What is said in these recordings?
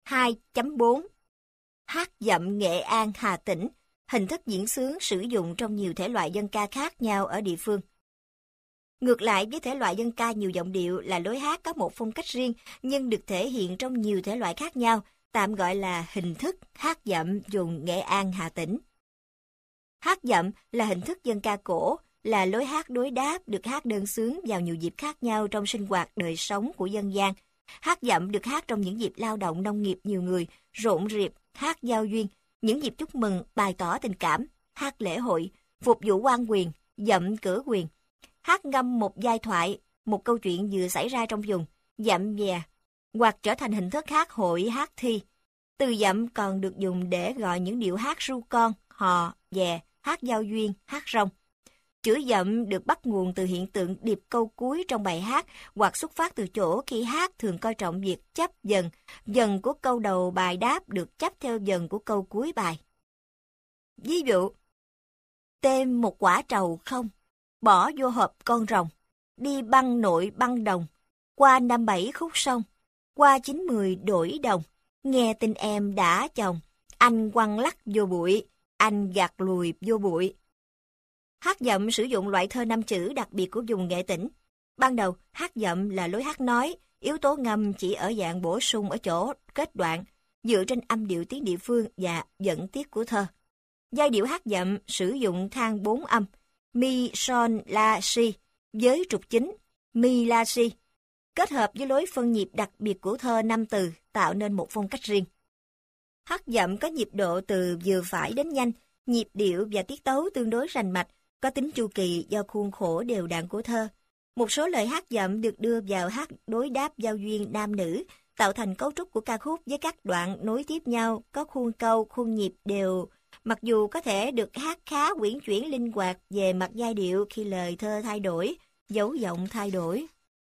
2.4 Hát dặm Nghệ An Hà Tĩnh, hình thức diễn xướng sử dụng trong nhiều thể loại dân ca khác nhau ở địa phương. Ngược lại với thể loại dân ca nhiều giọng điệu là lối hát có một phong cách riêng nhưng được thể hiện trong nhiều thể loại khác nhau, tạm gọi là hình thức hát dặm vùng Nghệ An Hà Tĩnh. Hát dặm là hình thức dân ca cổ, là lối hát đối đáp được hát đơn xướng vào nhiều dịp khác nhau trong sinh hoạt đời sống của dân gian. Hát dặm được hát trong những dịp lao động nông nghiệp nhiều người, rộn rịp, hát giao duyên, những dịp chúc mừng, bày tỏ tình cảm, hát lễ hội, phục vụ quan quyền, dặm cửa quyền, hát ngâm một giai thoại, một câu chuyện vừa xảy ra trong vùng, dặm dè, hoặc trở thành hình thức hát hội, hát thi. Từ dặm còn được dùng để gọi những điệu hát ru con, hò, dè, hát giao duyên, hát rong. Chữ dặm được bắt nguồn từ hiện tượng điệp câu cuối trong bài hát hoặc xuất phát từ chỗ khi hát thường coi trọng việc chấp dần, dần của câu đầu bài đáp được chấp theo dần của câu cuối bài. Ví dụ, têm một quả trầu không, bỏ vô hộp con rồng, đi băng nội băng đồng, qua 5-7 khúc sông, qua 9-10 đổi đồng, nghe tin em đã chồng, anh quăng lắc vô bụi, anh gạt lùi vô bụi. Hát dặm sử dụng loại thơ 5 chữ đặc biệt của vùng Nghệ Tĩnh. Ban đầu, hát dặm là lối hát nói, yếu tố ngâm chỉ ở dạng bổ sung ở chỗ kết đoạn, dựa trên âm điệu tiếng địa phương và dẫn tiết của thơ. Giai điệu hát dặm sử dụng thang 4 âm, mi, son, la, si, với trục chính, mi, la, si, kết hợp với lối phân nhịp đặc biệt của thơ 5 từ tạo nên một phong cách riêng. Hát dặm có nhịp độ từ vừa phải đến nhanh, nhịp điệu và tiết tấu tương đối rành mạch, có tính chu kỳ do khuôn khổ đều đặn của thơ. Một số lời hát dặm được đưa vào hát đối đáp giao duyên nam nữ, tạo thành cấu trúc của ca khúc với các đoạn nối tiếp nhau, có khuôn câu, khuôn nhịp đều, mặc dù có thể được hát khá uyển chuyển linh hoạt về mặt giai điệu khi lời thơ thay đổi, dấu giọng thay đổi.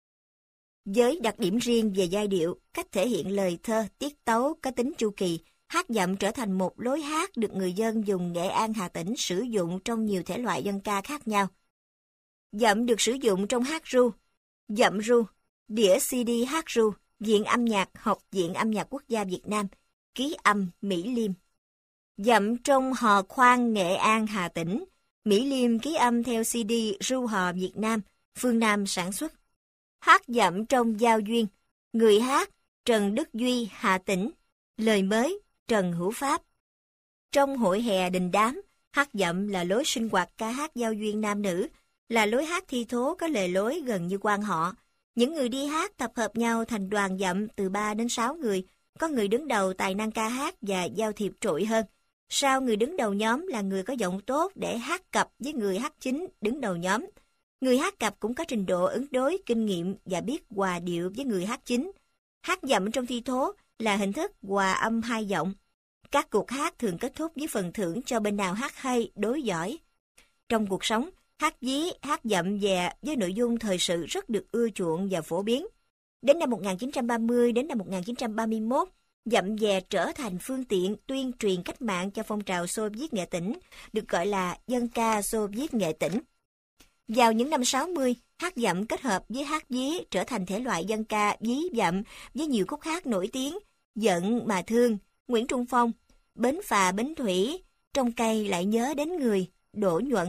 Với đặc điểm riêng về giai điệu, cách thể hiện lời thơ, tiết tấu có tính chu kỳ, hát dặm trở thành một lối hát được người dân vùng Nghệ An Hà Tĩnh sử dụng trong nhiều thể loại dân ca khác nhau. Dặm được sử dụng trong hát ru, dặm ru, đĩa CD hát ru, Viện Âm nhạc, Học viện Âm nhạc Quốc gia Việt Nam, ký âm Mỹ Liêm. Dặm trong hò khoan Nghệ An Hà Tĩnh, Mỹ Liêm ký âm theo CD ru hò Việt Nam, Phương Nam sản xuất. Hát dặm trong giao duyên, người hát Trần Đức Duy Hà Tĩnh, lời mới Trần Hữu Pháp. Trong hội hè đình đám, hát dặm là lối sinh hoạt ca hát giao duyên nam nữ, là lối hát thi thố có lề lối gần như quan họ. Những người đi hát tập hợp nhau thành đoàn dặm từ 3 đến 6 người, có người đứng đầu tài năng ca hát và giao thiệp trội hơn. Sau người đứng đầu nhóm là người có giọng tốt để hát cặp với người hát chính đứng đầu nhóm. Người hát cặp cũng có trình độ ứng đối, kinh nghiệm và biết hòa điệu với người hát chính. Hát dặm trong thi thố là hình thức hòa âm hai giọng. Các cuộc hát thường kết thúc với phần thưởng cho bên nào hát hay, đối giỏi. Trong cuộc sống, hát ví, hát dặm dè với nội dung thời sự rất được ưa chuộng và phổ biến. Đến năm 1930 đến năm 1931, dặm dè trở thành phương tiện tuyên truyền cách mạng cho phong trào Xô Viết Nghệ Tĩnh, được gọi là dân ca Xô Viết Nghệ Tĩnh. Vào những năm 60, hát dặm kết hợp với hát ví trở thành thể loại dân ca ví dặm với nhiều khúc hát nổi tiếng, Giận mà thương, Nguyễn Trung Phong, Bến phà bến thủy, Trong cây lại nhớ đến người, Đỗ Nhuận.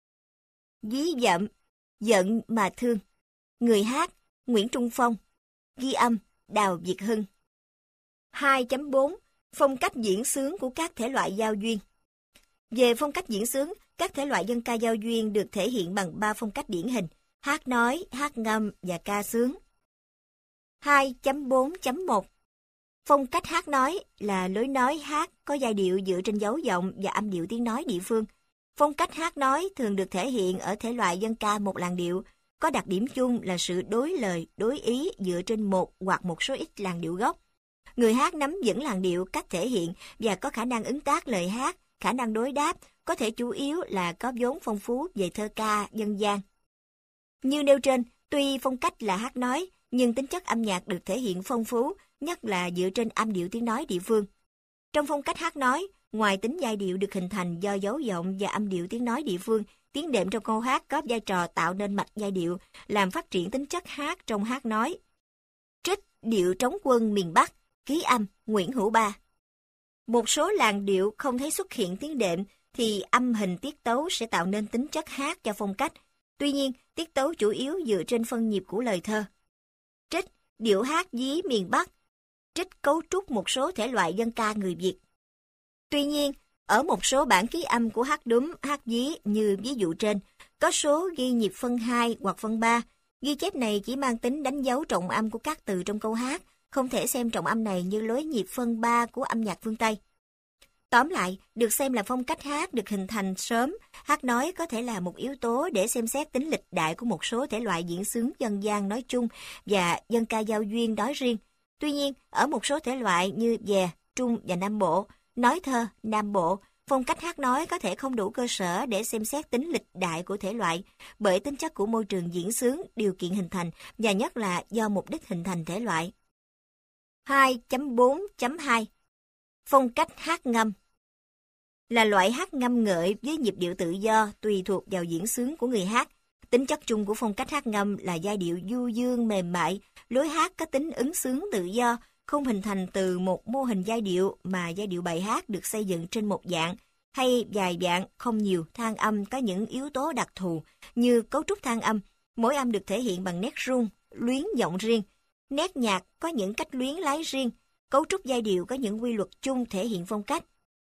Ví dặm, Giận mà thương, người hát Nguyễn Trung Phong, ghi âm Đào Việt Hưng. 2.4 Phong cách diễn xướng của các thể loại giao duyên. Về phong cách diễn xướng, các thể loại dân ca giao duyên được thể hiện bằng 3 phong cách điển hình: hát nói, hát ngâm và ca xướng. 2.4.1 Phong cách hát nói là lối nói hát có giai điệu dựa trên dấu giọng và âm điệu tiếng nói địa phương. Phong cách hát nói thường được thể hiện ở thể loại dân ca một làn điệu, có đặc điểm chung là sự đối lời, đối ý dựa trên một hoặc một số ít làn điệu gốc. Người hát nắm vững làn điệu, cách thể hiện và có khả năng ứng tác lời hát, khả năng đối đáp, có thể chủ yếu là có vốn phong phú về thơ ca, dân gian. Như nêu trên, tuy phong cách là hát nói, nhưng tính chất âm nhạc được thể hiện phong phú, nhất là dựa trên âm điệu tiếng nói địa phương. Trong phong cách hát nói, ngoài tính giai điệu được hình thành do dấu giọng và âm điệu tiếng nói địa phương, tiếng đệm trong câu hát có vai trò tạo nên mạch giai điệu, làm phát triển tính chất hát trong hát nói. Trích điệu trống quân miền Bắc, Ký âm Nguyễn Hữu Ba. Một số làn điệu không thấy xuất hiện tiếng đệm thì âm hình tiết tấu sẽ tạo nên tính chất hát cho phong cách. Tuy nhiên, tiết tấu chủ yếu dựa trên phân nhịp của lời thơ. Trích điệu hát dí miền Bắc. Trích cấu trúc một số thể loại dân ca người Việt. Tuy nhiên, ở một số bản ký âm của hát đúm, hát dí như ví dụ trên, có số ghi nhịp phân 2 hoặc phân 3. Ghi chép này chỉ mang tính đánh dấu trọng âm của các từ trong câu hát, không thể xem trọng âm này như lối nhịp phân 3 của âm nhạc phương Tây. Tóm lại, được xem là phong cách hát được hình thành sớm, hát nói có thể là một yếu tố để xem xét tính lịch đại của một số thể loại diễn xướng dân gian nói chung và dân ca giao duyên nói riêng. Tuy nhiên, ở một số thể loại như Dè, Trung và Nam Bộ, nói thơ, Nam Bộ, phong cách hát nói có thể không đủ cơ sở để xem xét tính lịch đại của thể loại, bởi tính chất của môi trường diễn xướng, điều kiện hình thành, và nhất là do mục đích hình thành thể loại. 2.4.2 Phong cách hát ngâm là loại hát ngâm ngợi với nhịp điệu tự do tùy thuộc vào diễn xướng của người hát. Tính chất chung của phong cách hát ngâm là giai điệu du dương mềm mại, lối hát có tính ứng xướng tự do, không hình thành từ một mô hình giai điệu mà giai điệu bài hát được xây dựng trên một dạng hay vài dạng, không nhiều. Than âm có những yếu tố đặc thù như cấu trúc than âm, mỗi âm được thể hiện bằng nét rung, luyến giọng riêng. Nét nhạc có những cách luyến lái riêng, cấu trúc giai điệu có những quy luật chung thể hiện phong cách.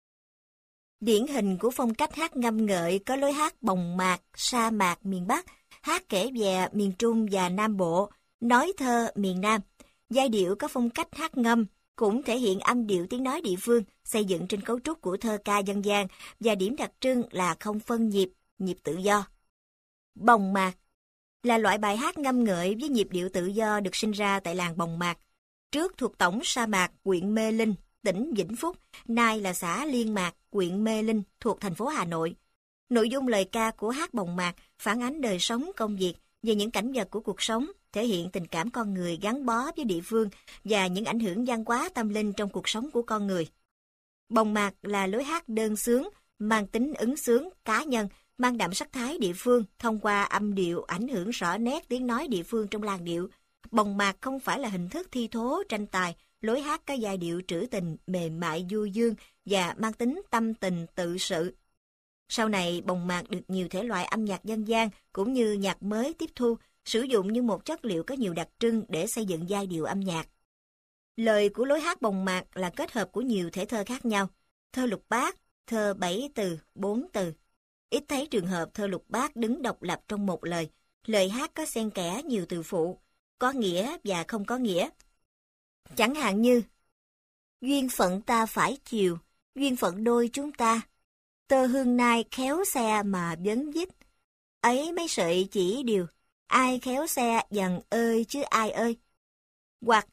Điển hình của phong cách hát ngâm ngợi có lối hát bồng mạc, sa mạc miền Bắc, hát kể về miền Trung và Nam Bộ, nói thơ miền Nam. Giai điệu có phong cách hát ngâm cũng thể hiện âm điệu tiếng nói địa phương, xây dựng trên cấu trúc của thơ ca dân gian và điểm đặc trưng là không phân nhịp, nhịp tự do. Bồng mạc là loại bài hát ngâm ngợi với nhịp điệu tự do được sinh ra tại làng Bồng Mạc, trước thuộc tổng sa mạc huyện Mê Linh, tỉnh Vĩnh Phúc, nay là xã Liên Mạc, huyện Mê Linh, thuộc thành phố Hà Nội. Nội dung lời ca của hát Bồng Mạc phản ánh đời sống công việc về những cảnh vật của cuộc sống, thể hiện tình cảm con người gắn bó với địa phương và những ảnh hưởng văn hóa tâm linh trong cuộc sống của con người. Bồng Mạc là lối hát đơn xướng, mang tính ứng xướng cá nhân, mang đậm sắc thái địa phương thông qua âm điệu ảnh hưởng rõ nét tiếng nói địa phương trong làn điệu. Bồng Mạc không phải là hình thức thi thố tranh tài, lối hát có giai điệu trữ tình, mềm mại du dương và mang tính tâm tình tự sự. Sau này, bồng mạc được nhiều thể loại âm nhạc dân gian cũng như nhạc mới tiếp thu, sử dụng như một chất liệu có nhiều đặc trưng để xây dựng giai điệu âm nhạc. Lời của lối hát bồng mạc là kết hợp của nhiều thể thơ khác nhau, thơ lục bát, thơ 7 từ, 4 từ. Ít thấy trường hợp thơ lục bát đứng độc lập trong một lời hát có xen kẽ nhiều từ phụ, có nghĩa và không có nghĩa. Chẳng hạn như duyên phận ta phải chiều, duyên phận đôi chúng ta, tơ hương nai khéo xe mà vấn dít, ấy mấy sợi chỉ điều, ai khéo xe dần ơi chứ ai ơi. Hoặc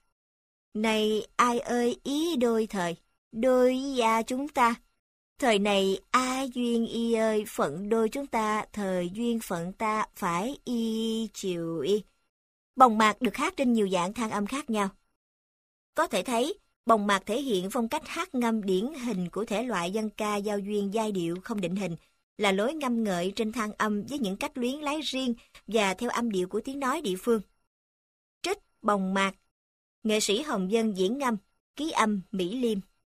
này ai ơi ý đôi thời, đôi gia chúng ta, thời này a duyên y ơi phận đôi chúng ta, thời duyên phận ta phải y chiều y. Bồng mạc được hát trên nhiều dạng than âm khác nhau. Có thể thấy, bồng mạc thể hiện phong cách hát ngâm điển hình của thể loại dân ca giao duyên giai điệu không định hình, là lối ngâm ngợi trên than âm với những cách luyến lái riêng và theo âm điệu của tiếng nói địa phương. Trích bồng mạc, nghệ sĩ Hồng Vân diễn ngâm, ký âm Mỹ Liêm.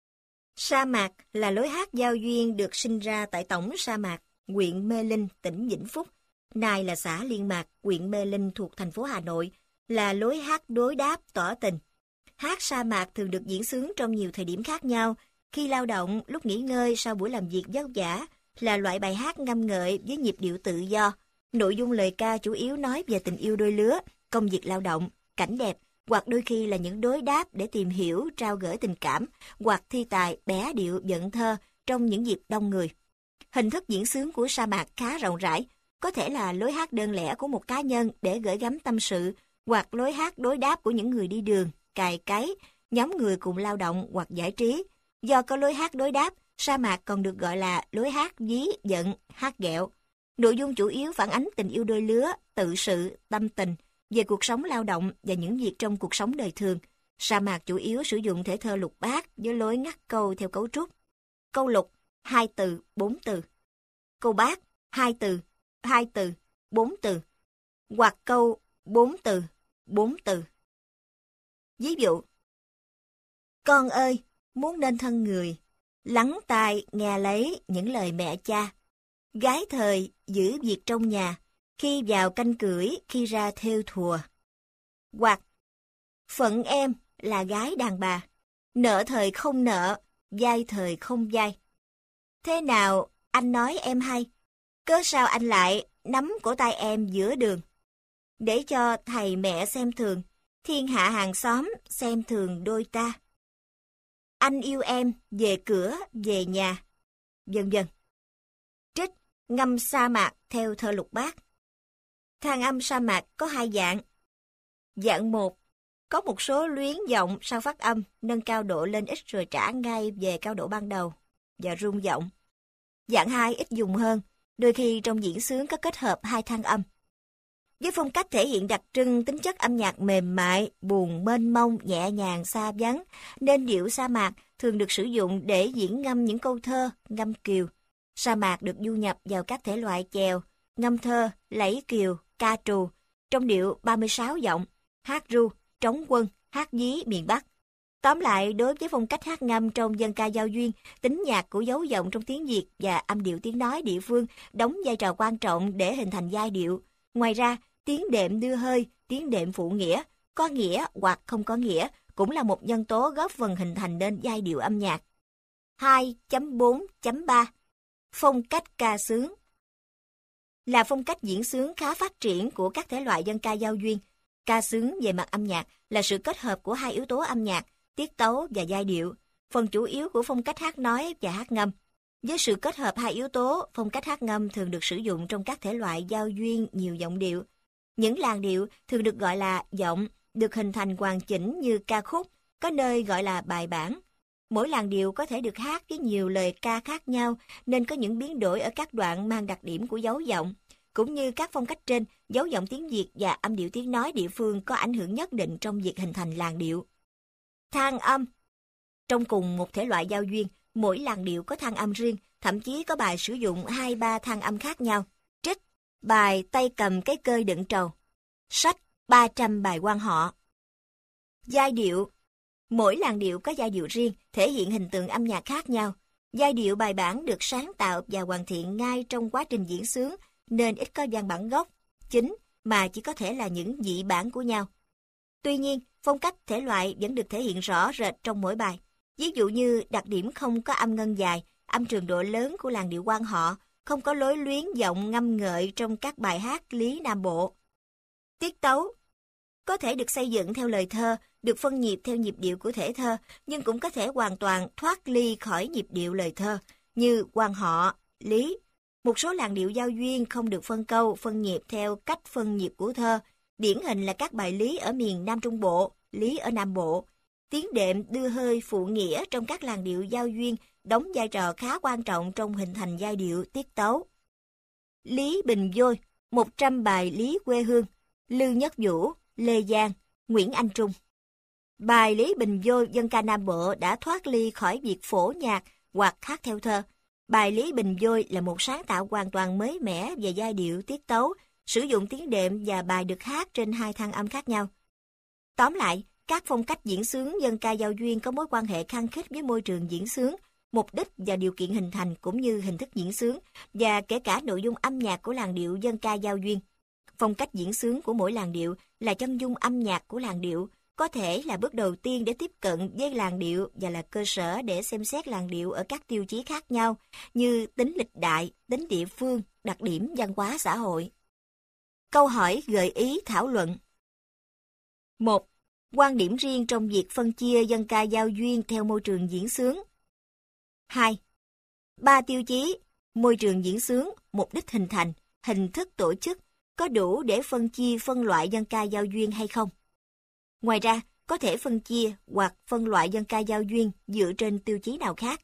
Sa mạc là lối hát giao duyên được sinh ra tại tổng sa mạc, huyện Mê Linh, tỉnh Vĩnh Phúc, nay là xã Liên Mạc, huyện Mê Linh thuộc thành phố Hà Nội, là lối hát đối đáp tỏ tình. Hát sa mạc thường được diễn xướng trong nhiều thời điểm khác nhau, khi lao động, lúc nghỉ ngơi sau buổi làm việc vất vả, là loại bài hát ngâm ngợi với nhịp điệu tự do. Nội dung lời ca chủ yếu nói về tình yêu đôi lứa, công việc lao động, cảnh đẹp, hoặc đôi khi là những đối đáp để tìm hiểu, trao gửi tình cảm, hoặc thi tài, bẻ điệu, vận thơ trong những dịp đông người. Hình thức diễn xướng của sa mạc khá rộng rãi, có thể là lối hát đơn lẻ của một cá nhân để gửi gắm tâm sự, hoặc lối hát đối đáp của những người đi đường, cày cấy, nhóm người cùng lao động hoặc giải trí. Do có lối hát đối đáp, sa mạc còn được gọi là lối hát dí giận, hát ghẹo. Nội dung chủ yếu phản ánh tình yêu đôi lứa, tự sự, tâm tình, về cuộc sống lao động và những việc trong cuộc sống đời thường. Sa mạc chủ yếu sử dụng thể thơ lục bát với lối ngắt câu theo cấu trúc. Câu lục, 2 từ, 4 từ. Câu bát, 2 từ, 4 từ. Hoặc câu 4 từ, 4 từ. Ví dụ, Con ơi, muốn nên thân người, lắng tai nghe lấy những lời mẹ cha. Gái thời giữ việc trong nhà, khi vào canh cưỡi, khi ra thêu thùa. Hoặc, phận em là gái đàn bà, nợ thời không nợ, vay thời không vay. Thế nào anh nói em hay, cớ sao anh lại nắm cổ tay em giữa đường? Để cho thầy mẹ xem thường, thiên hạ hàng xóm xem thường đôi ta. Anh yêu em về cửa, về nhà, vân vân. Trích ngâm sa mạc theo thơ Lục Bát. Than âm sa mạc có hai dạng. Dạng 1, có một số luyến giọng sau phát âm, nâng cao độ lên ít rồi trả ngay về cao độ ban đầu và rung giọng. Dạng 2 ít dùng hơn, đôi khi trong diễn xướng có kết hợp hai than âm. Với phong cách thể hiện đặc trưng tính chất âm nhạc mềm mại, buồn mênh mông, nhẹ nhàng, xa vắng, nên điệu sa mạc thường được sử dụng để diễn ngâm những câu thơ, ngâm kiều. Sa mạc được du nhập vào các thể loại chèo, ngâm thơ, lẫy kiều, ca trù, trong điệu 36 giọng, hát ru, trống quân, hát dí miền Bắc. Tóm lại, đối với phong cách hát ngâm trong dân ca giao duyên, tính nhạc của dấu giọng trong tiếng Việt và âm điệu tiếng nói địa phương đóng vai trò quan trọng để hình thành giai điệu. Ngoài ra, tiếng đệm đưa hơi, tiếng đệm phụ nghĩa, có nghĩa hoặc không có nghĩa, cũng là một nhân tố góp phần hình thành nên giai điệu âm nhạc. 2.4.3 Phong cách ca xướng là phong cách diễn xướng khá phát triển của các thể loại dân ca giao duyên. Ca xướng về mặt âm nhạc là sự kết hợp của hai yếu tố âm nhạc, tiết tấu và giai điệu, phần chủ yếu của phong cách hát nói và hát ngâm. Với sự kết hợp hai yếu tố, phong cách hát ngâm thường được sử dụng trong các thể loại giao duyên nhiều giọng điệu. Những làn điệu thường được gọi là giọng, được hình thành hoàn chỉnh như ca khúc, có nơi gọi là bài bản. Mỗi làn điệu có thể được hát với nhiều lời ca khác nhau, nên có những biến đổi ở các đoạn mang đặc điểm của dấu giọng. Cũng như các phong cách trên, dấu giọng tiếng Việt và âm điệu tiếng nói địa phương có ảnh hưởng nhất định trong việc hình thành làn điệu. Than âm. Trong cùng một thể loại giao duyên, mỗi làn điệu có than âm riêng, thậm chí có bài sử dụng 2-3 than âm khác nhau. Trích bài Tay cầm cái cơi đựng trầu. Sách 300 bài quan họ. Giai điệu. Mỗi làn điệu có giai điệu riêng, thể hiện hình tượng âm nhạc khác nhau. Giai điệu bài bản được sáng tạo và hoàn thiện ngay trong quá trình diễn xướng, nên ít có văn bản gốc, chính, mà chỉ có thể là những dị bản của nhau. Tuy nhiên, phong cách thể loại vẫn được thể hiện rõ rệt trong mỗi bài. Ví dụ như đặc điểm không có âm ngân dài, âm trường độ lớn của làn điệu quan họ, không có lối luyến giọng ngâm ngợi trong các bài hát Lý Nam Bộ. Tiết tấu có thể được xây dựng theo lời thơ, được phân nhịp theo nhịp điệu của thể thơ, nhưng cũng có thể hoàn toàn thoát ly khỏi nhịp điệu lời thơ, như quan họ, lý. Một số làn điệu giao duyên không được phân câu, phân nhịp theo cách phân nhịp của thơ. Điển hình là các bài lý ở miền Nam Trung Bộ, lý ở Nam Bộ. Tiếng đệm đưa hơi phụ nghĩa trong các làn điệu giao duyên đóng vai trò khá quan trọng trong hình thành giai điệu tiết tấu. Lý Bình Vôi, 100 bài lý quê hương, Lư Nhất Vũ, Lê Giang, Nguyễn Anh Trung. Bài Lý Bình Vôi dân ca Nam Bộ đã thoát ly khỏi việc phổ nhạc hoặc hát theo thơ. Bài Lý Bình Vôi là một sáng tạo hoàn toàn mới mẻ về giai điệu tiết tấu, sử dụng tiếng đệm và bài được hát trên hai than âm khác nhau. Tóm lại, các phong cách diễn xướng dân ca giao duyên có mối quan hệ khăng khít với môi trường diễn xướng, mục đích và điều kiện hình thành cũng như hình thức diễn xướng, và kể cả nội dung âm nhạc của làn điệu dân ca giao duyên. Phong cách diễn xướng của mỗi làn điệu là chân dung âm nhạc của làn điệu, có thể là bước đầu tiên để tiếp cận với làn điệu và là cơ sở để xem xét làn điệu ở các tiêu chí khác nhau như tính lịch đại, tính địa phương, đặc điểm văn hóa xã hội. Câu hỏi gợi ý thảo luận. 1. Quan điểm riêng trong việc phân chia dân ca giao duyên theo môi trường diễn xướng. 2. 3 tiêu chí: môi trường diễn xướng, mục đích hình thành, hình thức tổ chức có đủ để phân chia phân loại dân ca giao duyên hay không? Ngoài ra, có thể phân chia hoặc phân loại dân ca giao duyên dựa trên tiêu chí nào khác?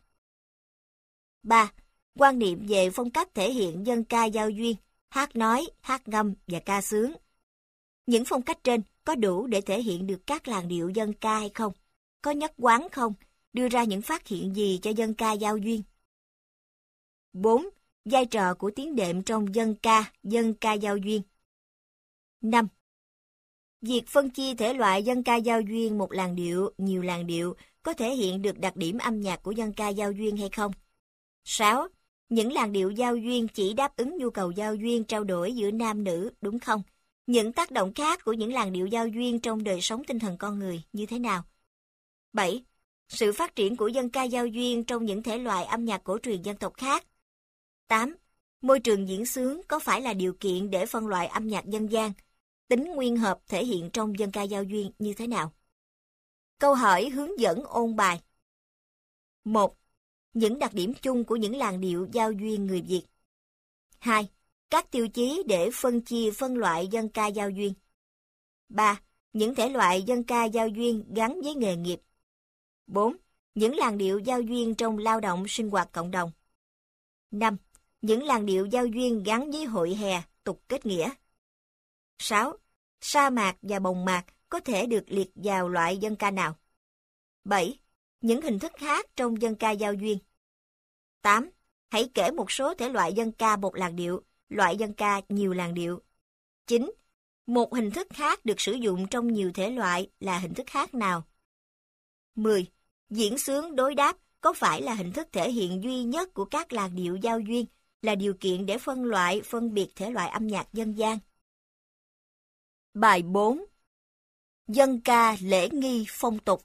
3. Quan niệm về phong cách thể hiện dân ca giao duyên, hát nói, hát ngâm và ca xướng. Những phong cách trên có đủ để thể hiện được các làn điệu dân ca hay không? Có nhất quán không? Đưa ra những phát hiện gì cho dân ca giao duyên? 4. Vai trò của tiếng đệm trong dân ca giao duyên. 5. Việc phân chia thể loại dân ca giao duyên một làn điệu, nhiều làn điệu có thể hiện được đặc điểm âm nhạc của dân ca giao duyên hay không? 6. Những làn điệu giao duyên chỉ đáp ứng nhu cầu giao duyên trao đổi giữa nam nữ, đúng không? Những tác động khác của những làn điệu giao duyên trong đời sống tinh thần con người như thế nào? 7. Sự phát triển của dân ca giao duyên trong những thể loại âm nhạc cổ truyền dân tộc khác. 8. Môi trường diễn xướng có phải là điều kiện để phân loại âm nhạc dân gian? Tính nguyên hợp thể hiện trong dân ca giao duyên như thế nào? Câu hỏi hướng dẫn ôn bài. 1. Những đặc điểm chung của những làn điệu giao duyên người Việt. 2. Các tiêu chí để phân loại dân ca giao duyên. 3. Những thể loại dân ca giao duyên gắn với nghề nghiệp. 4. Những làn điệu giao duyên trong lao động sinh hoạt cộng đồng. 5. Những làn điệu giao duyên gắn với hội hè, tục kết nghĩa. 6. Sa mạc và bồng mạc có thể được liệt vào loại dân ca nào? 7. Những hình thức khác trong dân ca giao duyên. 8. Hãy kể một số thể loại dân ca một làn điệu, loại dân ca nhiều làn điệu. 9. Một hình thức khác được sử dụng trong nhiều thể loại là hình thức khác nào? 10. Diễn xướng đối đáp có phải là hình thức thể hiện duy nhất của các làn điệu giao duyên, là điều kiện để phân biệt thể loại âm nhạc dân gian? Bài 4. Dân ca lễ nghi phong tục.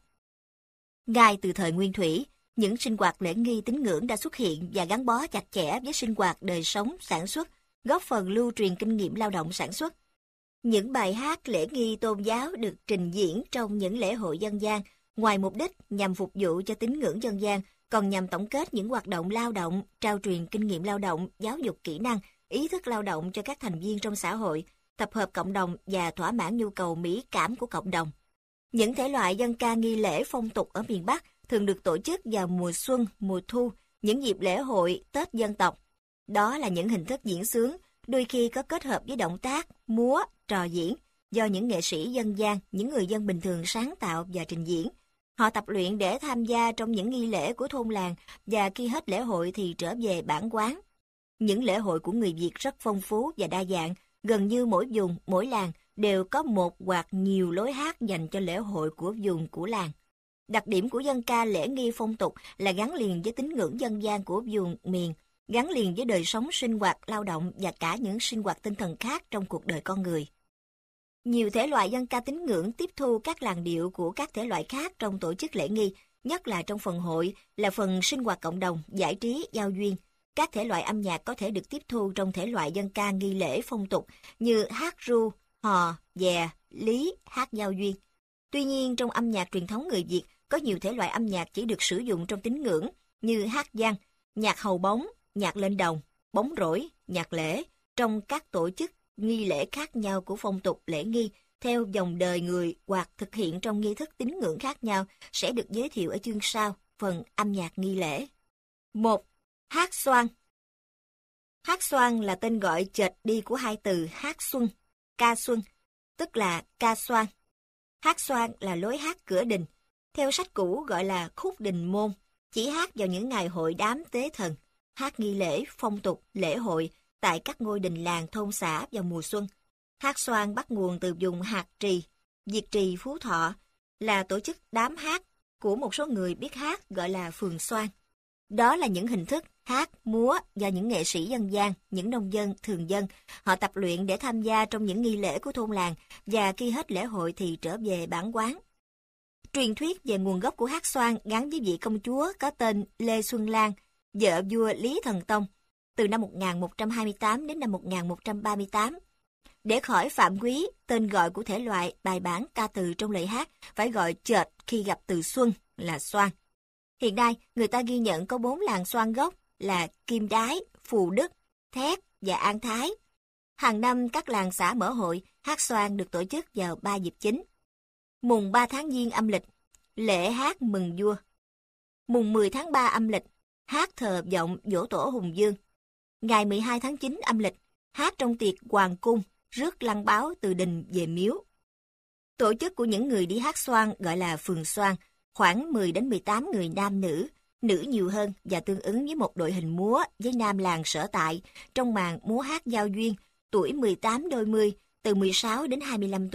Ngay từ thời Nguyên Thủy, những sinh hoạt lễ nghi tín ngưỡng đã xuất hiện và gắn bó chặt chẽ với sinh hoạt đời sống, sản xuất, góp phần lưu truyền kinh nghiệm lao động sản xuất. Những bài hát lễ nghi tôn giáo được trình diễn trong những lễ hội dân gian, ngoài mục đích nhằm phục vụ cho tín ngưỡng dân gian, còn nhằm tổng kết những hoạt động lao động, trao truyền kinh nghiệm lao động, giáo dục kỹ năng, ý thức lao động cho các thành viên trong xã hội, tập hợp cộng đồng và thỏa mãn nhu cầu mỹ cảm của cộng đồng. Những thể loại dân ca nghi lễ phong tục ở miền Bắc thường được tổ chức vào mùa xuân, mùa thu, những dịp lễ hội, Tết dân tộc. Đó là những hình thức diễn xướng, đôi khi có kết hợp với động tác, múa, trò diễn, do những nghệ sĩ dân gian, những người dân bình thường sáng tạo và trình diễn. Họ tập luyện để tham gia trong những nghi lễ của thôn làng và khi hết lễ hội thì trở về bản quán. Những lễ hội của người Việt rất phong phú và đa dạng, gần như mỗi vùng, mỗi làng đều có một hoặc nhiều lối hát dành cho lễ hội của vùng, của làng. Đặc điểm của dân ca lễ nghi phong tục là gắn liền với tín ngưỡng dân gian của vùng, miền, gắn liền với đời sống sinh hoạt, lao động và cả những sinh hoạt tinh thần khác trong cuộc đời con người. Nhiều thể loại dân ca tín ngưỡng tiếp thu các làn điệu của các thể loại khác trong tổ chức lễ nghi, nhất là trong phần hội, là phần sinh hoạt cộng đồng, giải trí, giao duyên. Các thể loại âm nhạc có thể được tiếp thu trong thể loại dân ca nghi lễ phong tục như hát ru, hò, dè, lý, hát giao duyên. Tuy nhiên, trong âm nhạc truyền thống người Việt, có nhiều thể loại âm nhạc chỉ được sử dụng trong tín ngưỡng như hát văn, nhạc hầu bóng, nhạc lên đồng, bóng rỗi, nhạc lễ, trong các tổ chức nghi lễ khác nhau của phong tục lễ nghi, theo dòng đời người hoặc thực hiện trong nghi thức tín ngưỡng khác nhau sẽ được giới thiệu ở chương sau, phần âm nhạc nghi lễ. 1. Hát xoan. Hát xoan là tên gọi chệch đi của hai từ hát xuân, ca xuân, tức là ca xoan. Hát xoan là lối hát cửa đình, theo sách cũ gọi là khúc đình môn, chỉ hát vào những ngày hội đám tế thần, hát nghi lễ, phong tục, lễ hội tại các ngôi đình làng thôn xã vào mùa xuân. Hát xoan bắt nguồn từ vùng Hạt Trì, Việt Trì, Phú Thọ, là tổ chức đám hát của một số người biết hát gọi là phường xoan. Đó là những hình thức hát, múa do những nghệ sĩ dân gian, những nông dân, thường dân. Họ tập luyện để tham gia trong những nghi lễ của thôn làng và khi hết lễ hội thì trở về bản quán. Truyền thuyết về nguồn gốc của hát xoan gắn với vị công chúa có tên Lê Xuân Lan, vợ vua Lý Thần Tông, từ năm 1128 đến năm 1138. Để khỏi phạm quý, tên gọi của thể loại bài bản ca từ trong lời hát phải gọi chệch khi gặp từ xuân là xoan. Hiện nay, người ta ghi nhận có 4 làng xoan gốc là Kim Đái, Phù Đức, Thét và An Thái. Hàng năm, các làng xã mở hội, hát xoan được tổ chức vào 3 dịp chính. Mùng 3 tháng Giêng âm lịch, lễ hát mừng vua. Mùng 10 tháng 3 âm lịch, hát thờ vọng giỗ tổ Hùng Dương. Ngày 12 tháng 9 âm lịch, hát trong tiệc hoàng cung, rước lăng báo từ đình về miếu. Tổ chức của những người đi hát xoan gọi là phường xoan, khoảng 10 đến 18 người nam nữ nhiều hơn và tương ứng với một đội hình múa với nam làng sở tại trong màn múa hát giao duyên, tuổi 18 đôi mươi, từ 16 đến 25 tuổi,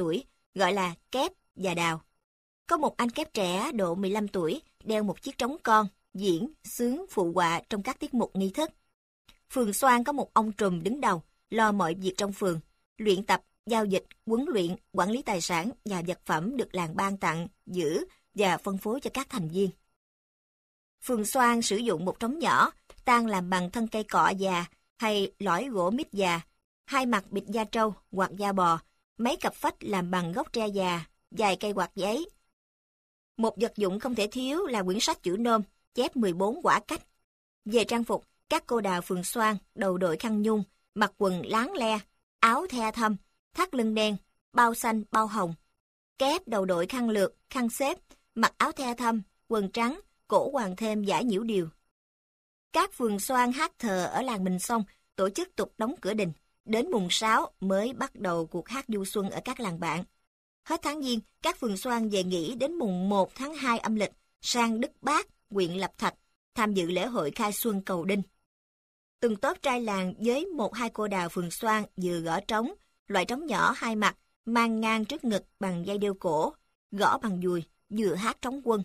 gọi là kép và đào. Có một anh kép trẻ độ 15 tuổi, đeo một chiếc trống con, diễn, xướng, phụ họa trong các tiết mục nghi thức. Phường Xoan có một ông trùm đứng đầu, lo mọi việc trong phường, luyện tập, giao dịch, huấn luyện, quản lý tài sản và vật phẩm được làng ban tặng, giữ và phân phối cho các thành viên. Phường Xoan sử dụng một trống nhỏ, tang làm bằng thân cây cọ già hay lõi gỗ mít già, hai mặt bịt da trâu hoặc da bò, mấy cặp phách làm bằng gốc tre già, vài cây quạt giấy. Một vật dụng không thể thiếu là quyển sách chữ nôm, chép 14 quả cách. Về trang phục, các cô đào Phường Xoan đầu đội khăn nhung, mặc quần láng le, áo the thâm, thắt lưng đen, bao xanh, bao hồng. Kép đầu đội khăn lược, khăn xếp, mặc áo the thâm, quần trắng, cổ hoàng thêm dải nhiễu điều. Các Phường Xoan hát thờ ở làng Mình Sông, tổ chức tục đóng cửa đình. Đến mùng 6 mới bắt đầu cuộc hát du xuân ở các làng bạn. Hết tháng Giêng, các Phường Xoan về nghỉ đến mùng 1 tháng 2 âm lịch, sang Đức Bác, huyện Lập Thạch, tham dự lễ hội khai xuân cầu đinh. Từng tốp trai làng với 1-2 cô đào Phường Xoan vừa gõ trống, loại trống nhỏ hai mặt, mang ngang trước ngực bằng dây đeo cổ, gõ bằng dùi, vừa hát trống quân.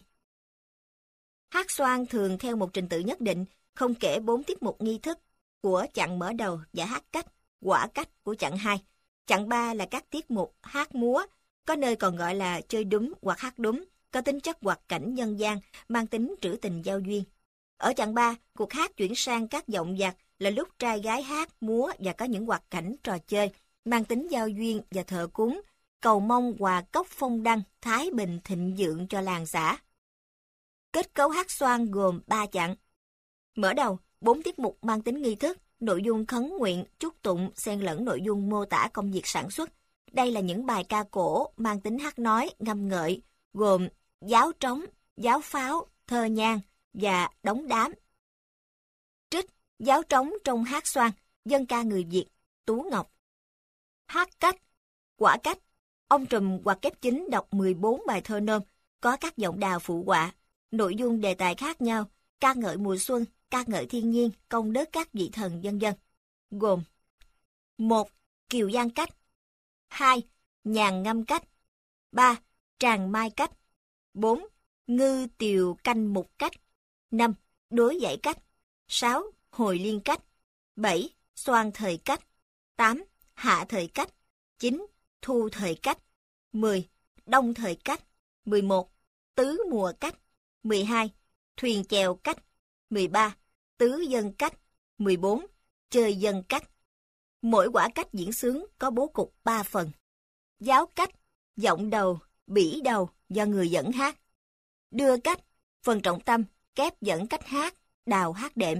Hát xoan thường theo một trình tự nhất định, không kể 4 tiết mục nghi thức của chặng mở đầu và hát cách, quả cách của chặng 2. Chặng 3 là các tiết mục hát múa, có nơi còn gọi là chơi đúng hoặc hát đúng, có tính chất hoạt cảnh nhân gian, mang tính trữ tình giao duyên. Ở chặng 3, cuộc hát chuyển sang các giọng giặc là lúc trai gái hát, múa và có những hoạt cảnh trò chơi, mang tính giao duyên và thờ cúng, cầu mong hòa cốc phong đăng, thái bình thịnh vượng cho làng xã. Kết cấu hát xoan gồm 3 chặng. Mở đầu, 4 tiết mục mang tính nghi thức, nội dung khấn nguyện, chúc tụng, xen lẫn nội dung mô tả công việc sản xuất. Đây là những bài ca cổ mang tính hát nói, ngâm ngợi, gồm giáo trống, giáo pháo, thơ nhang và đóng đám. Trích, giáo trống trong hát xoan, dân ca người Việt, Tú Ngọc. Hát cách, quả cách, ông trùm hoặc kép chính đọc 14 bài thơ nôm, có các giọng đào phụ họa, nội dung đề tài khác nhau, ca ngợi mùa xuân, ca ngợi thiên nhiên, công đức các vị thần vân vân. Gồm 1. Kiều Giang cách, 2. Nhàn ngâm cách, 3. Tràng mai cách, 4. Ngư tiều canh mục cách, 5. Đối dãy cách, 6. Hồi liên cách, 7. Xoan thời cách, 8. Hạ thời cách, 9. Thu thời cách, 10. Đông thời cách, 11. Tứ mùa cách, 12. Thuyền chèo cách, 13. Tứ dân cách, 14. Chơi dân cách. Mỗi quả cách diễn xướng có bố cục 3 phần. Giáo cách, giọng đầu, bỉ đầu do người dẫn hát. Đưa cách, phần trọng tâm, kép dẫn cách hát, đào hát đệm.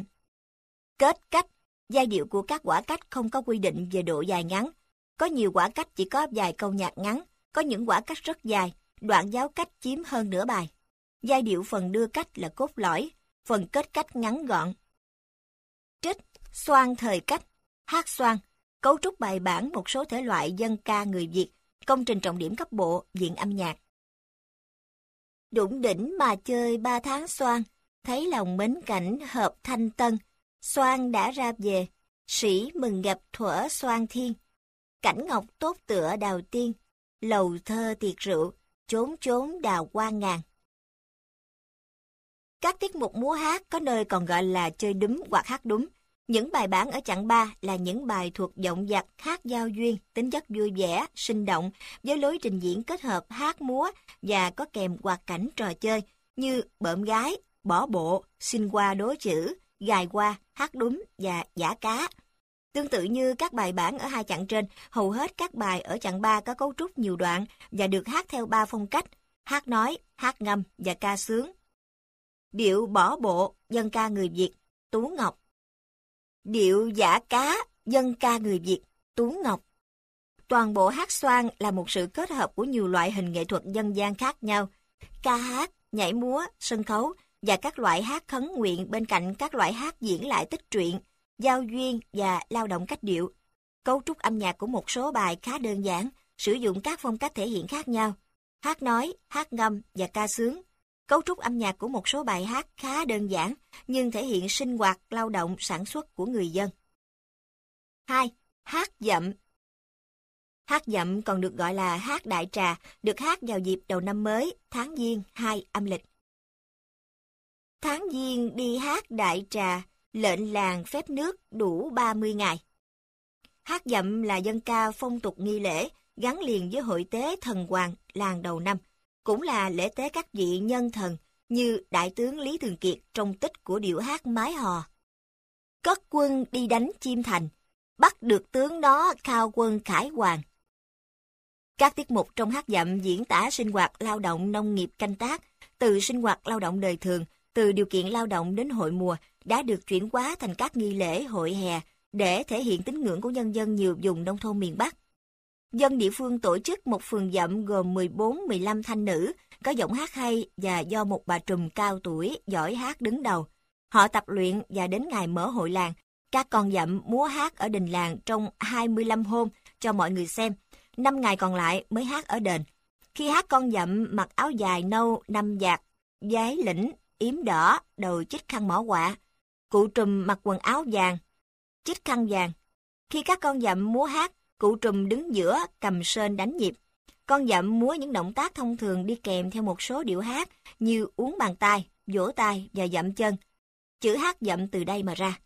Kết cách, giai điệu của các quả cách không có quy định về độ dài ngắn. Có nhiều quả cách chỉ có vài câu nhạc ngắn, có những quả cách rất dài, đoạn giáo cách chiếm hơn nửa bài. Giai điệu phần đưa cách là cốt lõi, phần kết cách ngắn gọn. Trích, xoan thời cách, hát xoan, cấu trúc bài bản một số thể loại dân ca người Việt, công trình trọng điểm cấp bộ, viện âm nhạc. Đụng đỉnh mà chơi 3 tháng xoan, thấy lòng mến cảnh hợp thanh tân, xoan đã ra về, sĩ mừng gặp thuở xoan thiên. Cảnh ngọc tốt tựa đào tiên, lầu thơ tiệc rượu, chốn chốn đào hoa ngàn. Các tiết mục múa hát có nơi còn gọi là chơi đúng hoặc hát đúng. Những bài bản ở chặng 3 là những bài thuộc giọng giặc hát giao duyên, tính chất vui vẻ, sinh động, với lối trình diễn kết hợp hát múa và có kèm hoạt cảnh trò chơi như bợm gái, bỏ bộ, xin qua đố chữ, gài qua, hát đúng và giã cá. Tương tự như các bài bản ở 2 chặng trên, hầu hết các bài ở chặng 3 có cấu trúc nhiều đoạn và được hát theo 3 phong cách, hát nói, hát ngâm và ca sướng. Điệu bỏ bộ, dân ca người Việt, Tú Ngọc. Điệu giã cá, dân ca người Việt, Tú Ngọc. Toàn bộ hát xoan là một sự kết hợp của nhiều loại hình nghệ thuật dân gian khác nhau, ca hát, nhảy múa, sân khấu và các loại hát khấn nguyện bên cạnh các loại hát diễn lại tích truyện, giao duyên và lao động cách điệu. Cấu trúc âm nhạc của một số bài khá đơn giản, sử dụng các phong cách thể hiện khác nhau, hát nói, hát ngâm và ca sướng. Cấu trúc âm nhạc của một số bài hát khá đơn giản, nhưng thể hiện sinh hoạt, lao động, sản xuất của người dân. 2. Hát dậm. Hát dặm còn được gọi là hát đại trà, được hát vào dịp đầu năm mới, tháng Giêng 2 âm lịch. Tháng Giêng đi hát đại trà, lệnh làng phép nước đủ 30 ngày. Hát dặm là dân ca phong tục nghi lễ, gắn liền với hội tế thần hoàng làng đầu năm, cũng là lễ tế các vị nhân thần như Đại tướng Lý Thường Kiệt trong tích của điệu hát Mái Hò. Cất quân đi đánh Chiêm Thành, bắt được tướng đó khao quân khải hoàn. Các tiết mục trong hát dặm diễn tả sinh hoạt lao động nông nghiệp canh tác, từ sinh hoạt lao động đời thường, từ điều kiện lao động đến hội mùa, đã được chuyển hóa thành các nghi lễ hội hè để thể hiện tín ngưỡng của nhân dân nhiều vùng nông thôn miền Bắc. Dân địa phương tổ chức một phường dặm gồm 14-15 thanh nữ, có giọng hát hay và do một bà trùm cao tuổi giỏi hát đứng đầu. Họ tập luyện và đến ngày mở hội làng, các con dặm múa hát ở đình làng trong 25 hôm cho mọi người xem. 5 ngày còn lại mới hát ở đền. Khi hát, con dặm mặc áo dài nâu 5 vạt, váy lĩnh, yếm đỏ, đầu chích khăn mỏ quạ. Cụ trùm mặc quần áo vàng, chích khăn vàng. Khi các con dặm múa hát, cụ trùm đứng giữa cầm sên đánh nhịp. Con dặm múa những động tác thông thường đi kèm theo một số điệu hát như uốn bàn tay, vỗ tay và dặm chân. Chữ hát dặm từ đây mà ra.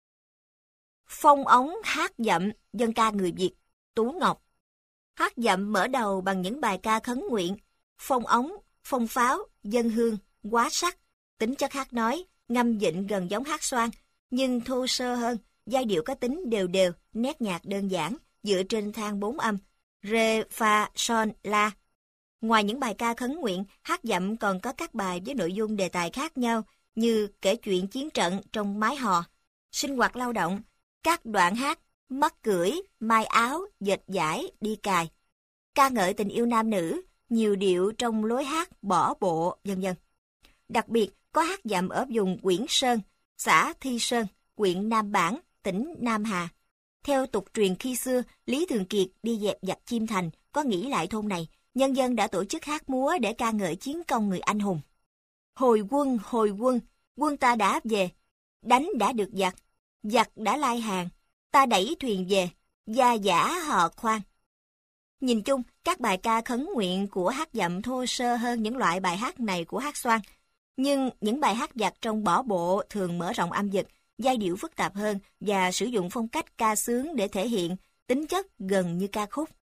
Phong ống hát dặm, dân ca người Việt, Tú Ngọc. Hát dặm mở đầu bằng những bài ca khấn nguyện, phong ống, phong pháo, dân hương, quá sắc. Tính chất hát nói, ngâm vịnh gần giống hát xoan, nhưng thô sơ hơn, giai điệu có tính đều đều, nét nhạc đơn giản, dựa trên thang 4 âm, rê, fa, son, la. Ngoài những bài ca khấn nguyện, hát dặm còn có các bài với nội dung đề tài khác nhau, như kể chuyện chiến trận trong Mái Hò, sinh hoạt lao động, các đoạn hát, mắt cưỡi, mai áo, dệt dải, đi cài, ca ngợi tình yêu nam nữ, nhiều điệu trong lối hát bỏ bộ, vân vân. Đặc biệt, có hát dặm ở vùng Quyển Sơn, xã Thi Sơn, huyện Nam Bản, tỉnh Nam Hà. Theo tục truyền khi xưa, Lý Thường Kiệt đi dẹp giặc Chiêm Thành, có nghỉ lại thôn này, nhân dân đã tổ chức hát múa để ca ngợi chiến công người anh hùng. Hồi quân, quân ta đã về, đánh đã được giặc, giặc đã lai hàng, ta đẩy thuyền về, gia giả họ khoan. Nhìn chung, các bài ca khấn nguyện của hát dặm thô sơ hơn những loại bài hát này của hát xoan. Nhưng những bài hát giặc trong bỏ bộ thường mở rộng âm vực, giai điệu phức tạp hơn và sử dụng phong cách ca sướng để thể hiện tính chất gần như ca khúc.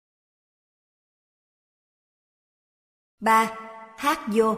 3. Hát vô.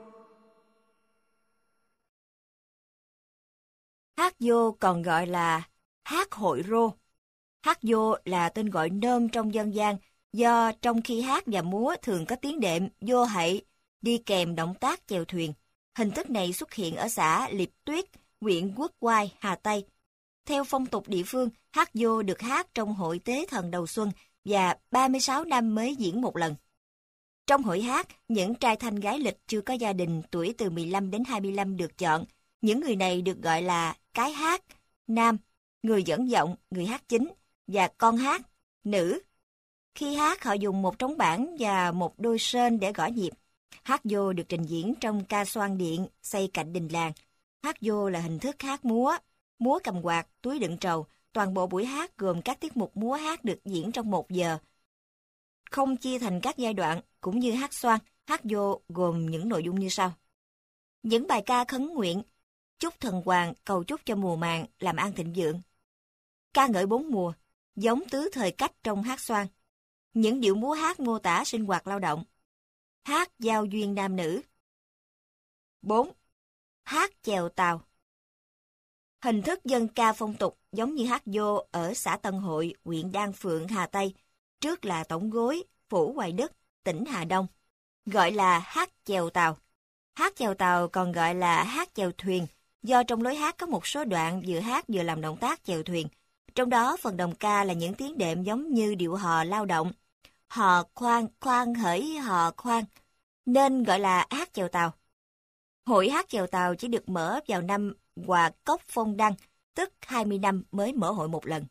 Hát vô còn gọi là hát hội rô. Hát vô là tên gọi nôm trong dân gian, do trong khi hát và múa thường có tiếng đệm vô hậy, đi kèm động tác chèo thuyền. Hình thức này xuất hiện ở xã Liệp Tuyết, huyện Quốc Oai, Hà Tây. Theo phong tục địa phương, hát vô được hát trong hội tế thần đầu xuân và 36 năm mới diễn một lần. Trong hội hát, những trai thanh gái lịch chưa có gia đình tuổi từ 15 đến 25 được chọn. Những người này được gọi là cái hát, nam, người dẫn giọng, người hát chính, và con hát, nữ. Khi hát, họ dùng một trống bản và một đôi sên để gõ nhịp. Hát vô được trình diễn trong ca xoan điện xây cạnh đình làng. Hát vô là hình thức hát múa cầm quạt, túi đựng trầu. Toàn bộ buổi hát gồm các tiết mục múa hát được diễn trong 1 giờ. Không chia thành các giai đoạn, cũng như hát xoan, hát vô gồm những nội dung như sau. Những bài ca khấn nguyện, chúc thần hoàng, cầu chúc cho mùa màng, làm ăn thịnh vượng. Ca ngợi 4 mùa, giống tứ thời cách trong hát xoan. Những điệu múa hát mô tả sinh hoạt lao động. Hát giao duyên nam nữ. 4. Hát chèo tàu. Hình thức dân ca phong tục giống như hát vô ở xã Tân Hội, huyện Đan Phượng, Hà Tây, trước là Tổng Gối, Phủ Hoài Đức, tỉnh Hà Đông, gọi là hát chèo tàu. Hát chèo tàu còn gọi là hát chèo thuyền, do trong lối hát có một số đoạn vừa hát vừa làm động tác chèo thuyền. Trong đó phần đồng ca là những tiếng đệm giống như điệu hò lao động. Hò khoan, khoan hỡi hò khoan, nên gọi là hát chèo tàu. Hội hát chèo tàu chỉ được mở vào năm Hòa Cốc Phong Đăng, tức 20 năm mới mở hội một lần.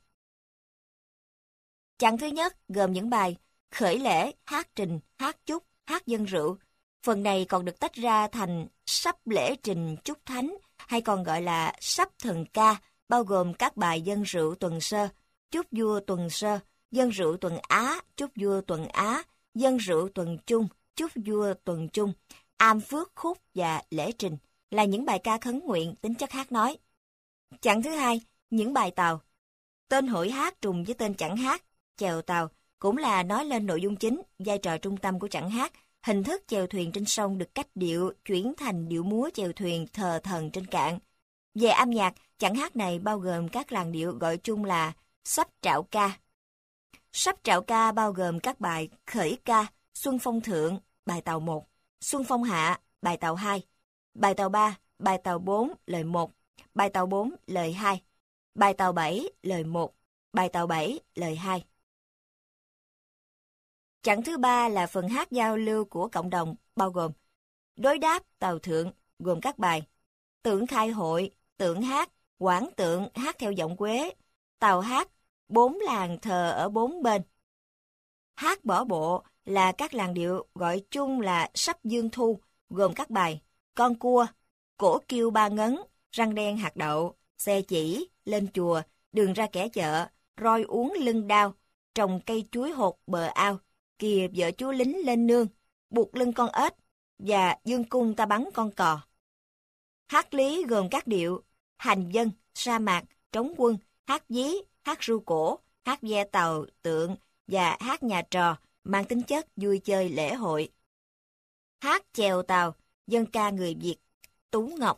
Chặng thứ nhất gồm những bài khởi lễ, hát trình, hát chúc, hát dân rượu. Phần này còn được tách ra thành sắp lễ trình chúc thánh, hay còn gọi là sắp thần ca, bao gồm các bài dân rượu tuần sơ, chúc vua tuần sơ, dân rượu tuần Á, chúc vua tuần Á, dân rượu tuần Trung, chúc vua tuần Trung, am phước khúc và lễ trình là những bài ca khấn nguyện tính chất hát nói. Chặng thứ hai, những bài tàu. Tên hội hát trùng với tên chặng hát, chèo tàu, cũng là nói lên nội dung chính, vai trò trung tâm của chặng hát. Hình thức chèo thuyền trên sông được cách điệu chuyển thành điệu múa chèo thuyền thờ thần trên cạn. Về âm nhạc, chặng hát này bao gồm các làn điệu gọi chung là sắp trạo ca. Sắp trạo ca bao gồm các bài khởi ca, Xuân Phong Thượng, bài tàu 1, Xuân Phong Hạ, bài tàu 2, bài tàu 3, bài tàu 4, lời 1, bài tàu 4, lời 2, bài tàu 7, lời 1, bài tàu 7, lời 2. Chặng thứ ba là phần hát giao lưu của cộng đồng, bao gồm đối đáp tàu thượng, gồm các bài tượng khai hội, tượng hát, quảng tượng hát theo giọng Quế, tàu hát, 4 làng thờ ở 4 bên. Hát bỏ bộ là các làn điệu gọi chung là sắp dương thu, gồm các bài con cua, cổ kêu ba ngấn, răng đen hạt đậu, xe chỉ, lên chùa, đường ra kẻ chợ, roi uống lưng đao, trồng cây chuối hột bờ ao, kìa vợ chúa lính lên nương, buộc lưng con ếch, và dương cung ta bắn con cò. Hát lý gồm các điệu hành dân, sa mạc, trống quân, hát dí, hát ru cổ, hát ve tàu, tượng và hát nhà trò, mang tính chất vui chơi lễ hội. Hát chèo tàu, dân ca người Việt, Tú Ngọc.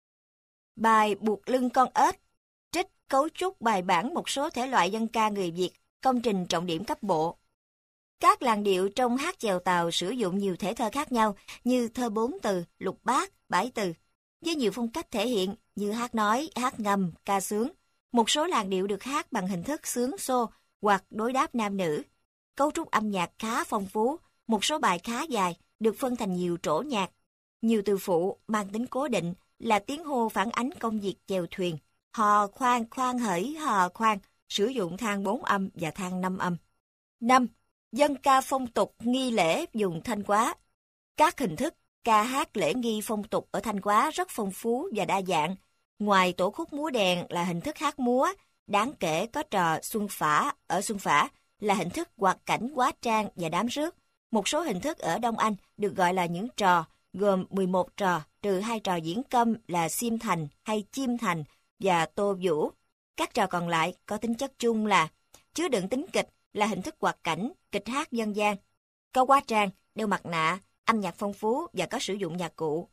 Bài buộc lưng con ếch, trích cấu trúc bài bản một số thể loại dân ca người Việt, công trình trọng điểm cấp bộ. Các làn điệu trong hát chèo tàu sử dụng nhiều thể thơ khác nhau như thơ 4 từ, lục bát, bãi từ, với nhiều phong cách thể hiện như hát nói, hát ngâm, ca sướng. Một số làn điệu được hát bằng hình thức sướng xô hoặc đối đáp nam nữ. Cấu trúc âm nhạc khá phong phú, một số bài khá dài, được phân thành nhiều trổ nhạc. Nhiều từ phụ mang tính cố định là tiếng hô phản ánh công việc chèo thuyền. Hò khoan, khoan hởi, hò khoan, sử dụng thang 4 âm và thang 5 âm. 5. Dân ca phong tục nghi lễ dùng Thanh Hóa. Các hình thức ca hát lễ nghi phong tục ở Thanh Hóa rất phong phú và đa dạng. Ngoài tổ khúc múa đèn là hình thức hát múa, đáng kể có trò Xuân Phả. Ở Xuân Phả là hình thức hoạt cảnh hóa trang và đám rước. Một số hình thức ở Đông Anh được gọi là những trò, gồm 11 trò, trừ 2 trò diễn câm là xiêm thành hay chim thành và tô vũ. Các trò còn lại có tính chất chung là chứa đựng tính kịch, là hình thức hoạt cảnh, kịch hát dân gian, có hóa trang, đeo mặt nạ, âm nhạc phong phú và có sử dụng nhạc cụ.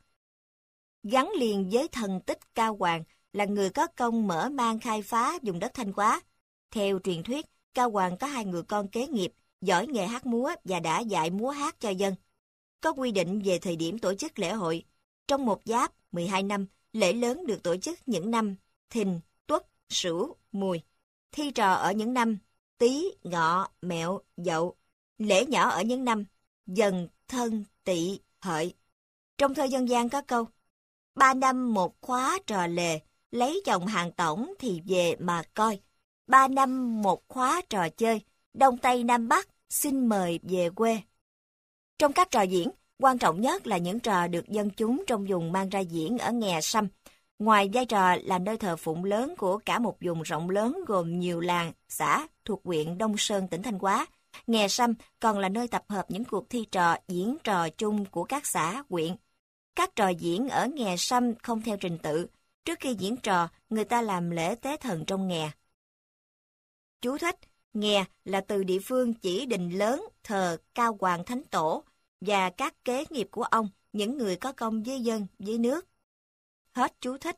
Gắn liền với thần tích Cao Hoàng là người có công mở mang khai phá vùng đất Thanh Hóa. Theo truyền thuyết, Cao Hoàng có 2 người con kế nghiệp, giỏi nghề hát múa và đã dạy múa hát cho dân. Có quy định về thời điểm tổ chức lễ hội. Trong một giáp, 12 năm, lễ lớn được tổ chức những năm Thìn, Tuất, Sửu, Mùi. Thi trò ở những năm Tý, Ngọ, Mẹo, Dậu. Lễ nhỏ ở những năm Dần, Thân, Tỵ, Hợi. Trong thơ dân gian có câu 3 năm một khóa trò lề, lấy chồng hàng tổng thì về mà coi. 3 năm một khóa trò chơi, Đông Tây Nam Bắc xin mời về quê. Trong các trò diễn, quan trọng nhất là những trò được dân chúng trong vùng mang ra diễn ở Nghè Sâm. Ngoài vai trò là nơi thờ phụng lớn của cả một vùng rộng lớn gồm nhiều làng, xã thuộc huyện Đông Sơn, tỉnh Thanh Hóa, Nghè Sâm còn là nơi tập hợp những cuộc thi trò, diễn trò chung của các xã, huyện. Các trò diễn ở Nghè Sâm không theo trình tự. Trước khi diễn trò, người ta làm lễ tế thần trong nghè. Chú thích: Nghè là từ địa phương chỉ đình lớn thờ Cao Hoàng Thánh Tổ và các kế nghiệp của ông, những người có công với dân, với nước. Hết chú thích.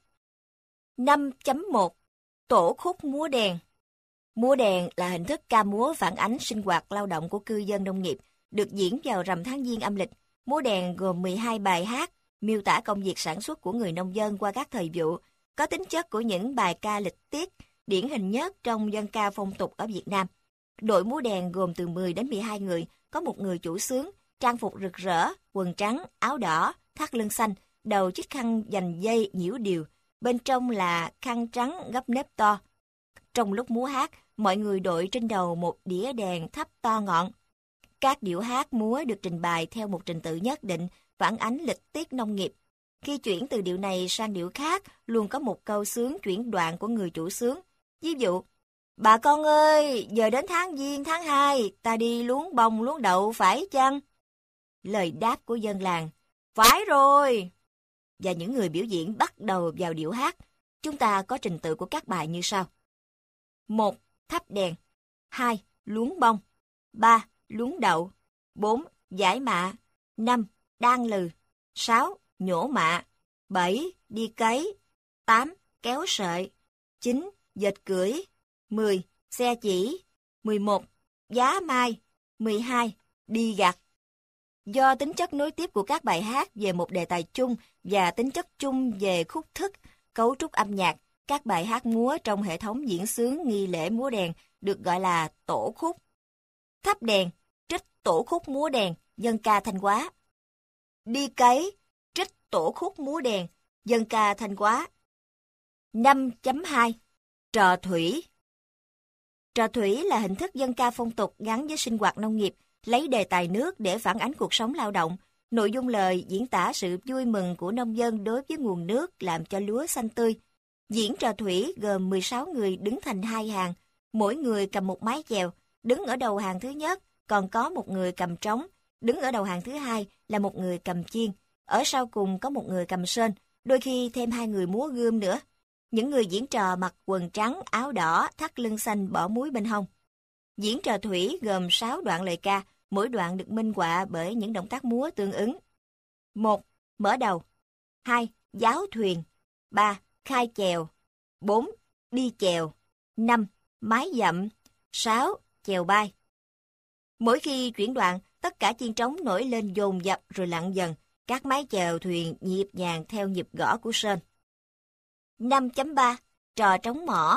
5.1 Tổ khúc múa đèn. Múa đèn là hình thức ca múa phản ánh sinh hoạt lao động của cư dân nông nghiệp, được diễn vào rằm tháng Giêng âm lịch. Múa đèn gồm 12 bài hát, miêu tả công việc sản xuất của người nông dân qua các thời vụ, có tính chất của những bài ca lịch tiết, điển hình nhất trong dân ca phong tục ở Việt Nam. Đội múa đèn gồm từ 10 đến 12 người, có một người chủ xướng, trang phục rực rỡ, quần trắng, áo đỏ, thắt lưng xanh, đầu chiếc khăn dành dây nhiễu điều, bên trong là khăn trắng gấp nếp to. Trong lúc múa hát, mọi người đội trên đầu một đĩa đèn thắp to ngọn. Các điệu hát múa được trình bày theo một trình tự nhất định, phản ánh lịch tiết nông nghiệp. Khi chuyển từ điệu này sang điệu khác, luôn có một câu xướng chuyển đoạn của người chủ xướng. Ví dụ, Bà con ơi, giờ đến tháng Giêng tháng 2, ta đi luống bông luống đậu phải chăng? Lời đáp của dân làng, phải rồi. Và những người biểu diễn bắt đầu vào điệu hát. Chúng ta có trình tự của các bài như sau. 1. Thắp đèn. 2. Luống bông. 3. Luống đậu. 4. Giải mạ. 5. Đan lừ. 6. Nhổ mạ. 7. Đi cấy. 8. Kéo sợi. 9. Dệt cưỡi. 10. Xe chỉ. 11. Giá mai. 12. Đi gặt. Do tính chất nối tiếp của các bài hát về một đề tài chung và tính chất chung về khúc thức, cấu trúc âm nhạc, các bài hát múa trong hệ thống diễn xướng nghi lễ múa đèn được gọi là tổ khúc. Thắp đèn, trích tổ khúc múa đèn, dân ca Thanh Hóa. Đi cấy, trích tổ khúc múa đèn, dân ca Thanh Hóa. 5.2 Trò thủy. Trò thủy là hình thức dân ca phong tục gắn với sinh hoạt nông nghiệp, lấy đề tài nước để phản ánh cuộc sống lao động. Nội dung lời diễn tả sự vui mừng của nông dân đối với nguồn nước làm cho lúa xanh tươi. Diễn trò thủy gồm 16 người đứng thành hai hàng, mỗi người cầm một mái chèo, đứng ở đầu hàng thứ nhất, còn có một người cầm trống, đứng ở đầu hàng thứ hai là một người cầm chiên, ở sau cùng có một người cầm sên, đôi khi thêm 2 người múa gươm nữa. Những người diễn trò mặc quần trắng, áo đỏ, thắt lưng xanh bỏ múi bên hông. Diễn trò thủy gồm 6 đoạn lời ca, mỗi đoạn được minh họa bởi những động tác múa tương ứng. 1. Mở đầu. 2. Giáo thuyền. 3. Khai chèo. 4. Đi chèo. 5. Mái dặm. 6. Chèo bay. Mỗi khi chuyển đoạn, tất cả chiên trống nổi lên dồn dập rồi lặng dần, các mái chèo thuyền nhịp nhàng theo nhịp gõ của sên. 5.3 Trò trống mỏ.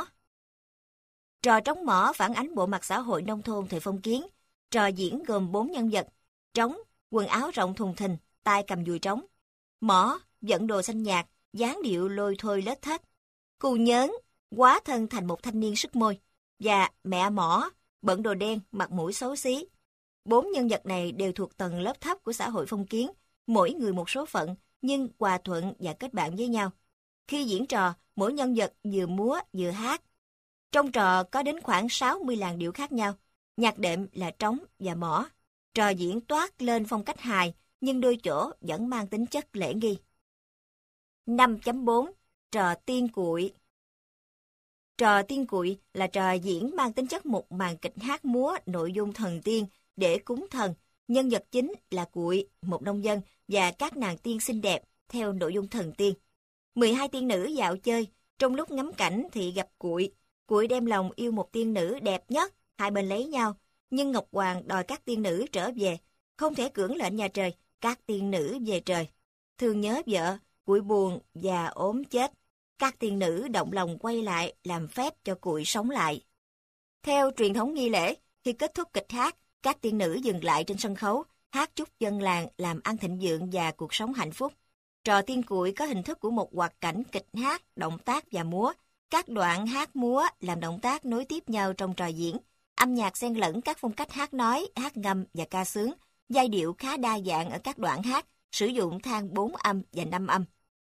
Trò trống mỏ phản ánh bộ mặt xã hội nông thôn thời phong kiến. Trò diễn gồm 4 nhân vật: trống, quần áo rộng thùng thình, tay cầm dùi trống; mỏ, dẫn đồ xanh nhạt, dáng điệu lôi thôi lết thết; cù nhớn, hóa thân thành một thanh niên sức môi; và mẹ mỏ, bận đồ đen, mặt mũi xấu xí. 4 nhân vật này đều thuộc tầng lớp thấp của xã hội phong kiến, mỗi người một số phận, nhưng hòa thuận và kết bạn với nhau. Khi diễn trò, mỗi nhân vật vừa múa vừa hát. Trong trò có đến khoảng 60 làn điệu khác nhau. Nhạc đệm là trống và mỏ. Trò diễn toát lên phong cách hài, nhưng đôi chỗ vẫn mang tính chất lễ nghi. 5.4 Trò tiên cụi. Trò tiên cụi là trò diễn mang tính chất một màn kịch hát múa nội dung thần tiên để cúng thần. Nhân vật chính là cụi, một nông dân, và các nàng tiên xinh đẹp theo nội dung thần tiên. 12 tiên nữ dạo chơi, trong lúc ngắm cảnh thì gặp cụi. Cụi đem lòng yêu một tiên nữ đẹp nhất, hai bên lấy nhau, nhưng Ngọc Hoàng đòi các tiên nữ trở về, không thể cưỡng lệnh nhà trời, các tiên nữ về trời. Thương nhớ vợ, cụi buồn và ốm chết. Các tiên nữ động lòng quay lại làm phép cho cụi sống lại. Theo truyền thống nghi lễ, khi kết thúc kịch hát, các tiên nữ dừng lại trên sân khấu, hát chúc dân làng làm ăn thịnh vượng và cuộc sống hạnh phúc. Trò tiên cụi có hình thức của một hoạt cảnh kịch hát, động tác và múa. Các đoạn hát múa làm động tác nối tiếp nhau trong trò diễn. Âm nhạc xen lẫn các phong cách hát nói, hát ngâm và ca sướng. Giai điệu khá đa dạng ở các đoạn hát, sử dụng thang 4 âm và 5 âm.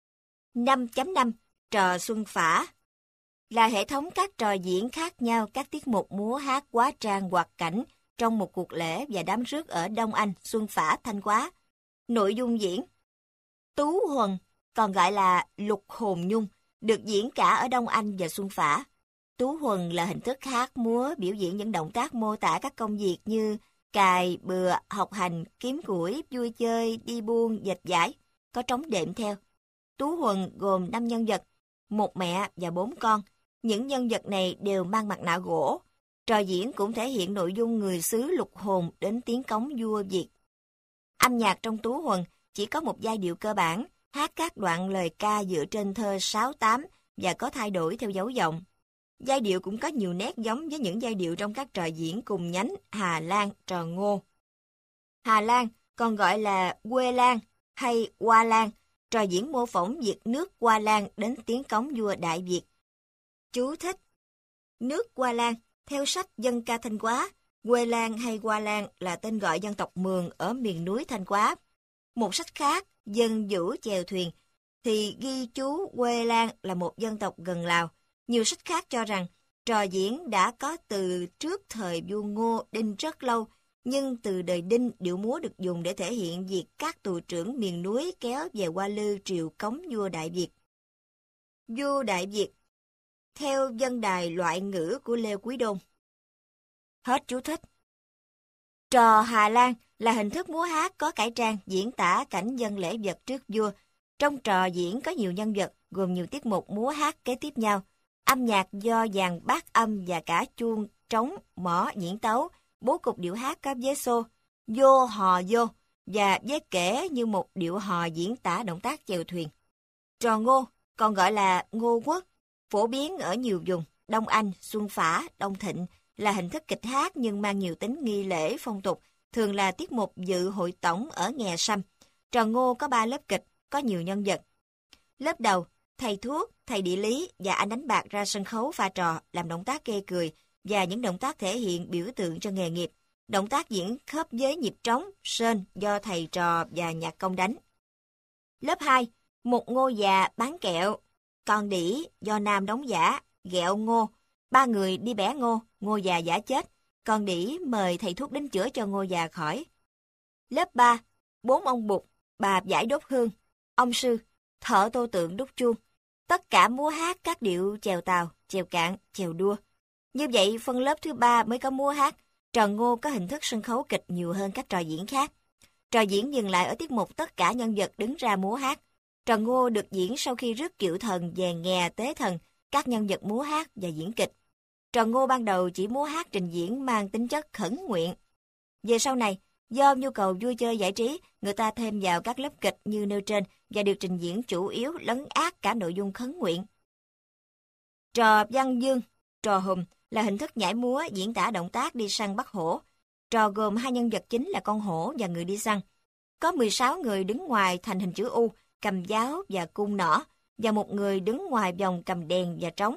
5.5 Trò xuân phả là hệ thống các trò diễn khác nhau, các tiết mục múa hát hóa trang hoạt cảnh trong một cuộc lễ và đám rước ở Đông Anh, Xuân Phả, Thanh Hóa. Nội dung diễn: Tú Huần, còn gọi là Lục Hồn Nhung, được diễn cả ở Đông Anh và Xuân Phả. Tú Huần là hình thức hát múa biểu diễn những động tác mô tả các công việc như cài, bừa, học hành, kiếm củi, vui chơi, đi buôn, dệt vải, có trống đệm theo. Tú Huần gồm 5 nhân vật, một mẹ và 4 con. Những nhân vật này đều mang mặt nạ gỗ. Trò diễn cũng thể hiện nội dung người xứ lục hồn đến tiếng cống vua Việt. Âm nhạc trong Tú Huần chỉ có một giai điệu cơ bản, hát các đoạn lời ca dựa trên thơ 6/8 và có thay đổi theo dấu giọng. Giai điệu cũng có nhiều nét giống với những giai điệu trong các trò diễn cùng nhánh Hà Lan, trò Ngô. Hà Lan còn gọi là Quê Lan hay Hoa Lan, trò diễn mô phỏng việc nước Hoa Lan đến tiếng cống vua Đại Việt. Chú thích: Nước Hoa Lan, theo sách Dân ca Thanh Hóa, Quê Lan hay Hoa Lan là tên gọi dân tộc Mường ở miền núi Thanh Hóa. Một sách khác, Dân Vũ chèo thuyền, thì ghi chú Quê Lan là một dân tộc gần Lào. Nhiều sách khác cho rằng Trò diễn đã có từ trước thời vua Ngô Đinh rất lâu, nhưng từ đời Đinh, điệu múa được dùng để thể hiện việc các tù trưởng miền núi kéo về Hoa Lư triều cống vua Đại Việt. Vua Đại Việt, theo dân đài loại ngữ của Lê Quý Đôn. Hết chú thích. Trò Hà Lan là hình thức múa hát có cải trang diễn tả cảnh dân lễ vật trước vua. Trong trò diễn có nhiều nhân vật, gồm nhiều tiết mục múa hát kế tiếp nhau. Âm nhạc do dàn bát âm và cả chuông, trống, mõ diễn tấu, bố cục điệu hát có vế xô, vô hò vô và vế kể như một điệu hò diễn tả động tác chèo thuyền. Trò Ngô, còn gọi là Ngô Quốc, phổ biến ở nhiều vùng, Đông Anh, Xuân Phả, Đông Thịnh, là hình thức kịch hát nhưng mang nhiều tính nghi lễ phong tục, thường là tiết mục dự hội tổng ở Nghè Sâm. Trò Ngô có 3 lớp kịch, có nhiều nhân vật. Lớp đầu, thầy thuốc, thầy địa lý và anh đánh bạc ra sân khấu pha trò, làm động tác gây cười và những động tác thể hiện biểu tượng cho nghề nghiệp. Động tác diễn khớp với nhịp trống, sên do thầy trò và nhạc công đánh. Lớp 2, một ngô già bán kẹo, con đĩ do nam đóng giả, ghẹo ngô, 3 người đi bẻ ngô, ngô già giả chết, con đĩ mời thầy thuốc đến chữa cho ngô già khỏi. Lớp 3, 4 ông bụt, bà giải đốt hương, ông sư, thợ tô tượng đúc chuông. Tất cả múa hát các điệu chèo tàu, chèo cạn, chèo đua. Như vậy, phân lớp thứ 3 mới có múa hát. Trò Ngô có hình thức sân khấu kịch nhiều hơn các trò diễn khác. Trò diễn dừng lại ở tiết mục tất cả nhân vật đứng ra múa hát. Trò Ngô được diễn sau khi rước kiệu thần về Nghè tế thần, các nhân vật múa hát và diễn kịch. Trò Ngô ban đầu chỉ múa hát trình diễn mang tính chất khẩn nguyện. Về sau này, do nhu cầu vui chơi giải trí, người ta thêm vào các lớp kịch như nêu trên và được trình diễn chủ yếu lấn át cả nội dung khấn nguyện. Trò Văn Dương, trò Hùm là hình thức nhảy múa diễn tả động tác đi săn bắt hổ. Trò gồm 2 nhân vật chính là con hổ và người đi săn. Có 16 người đứng ngoài thành hình chữ U, cầm giáo và cung nỏ, và 1 người đứng ngoài vòng cầm đèn và trống.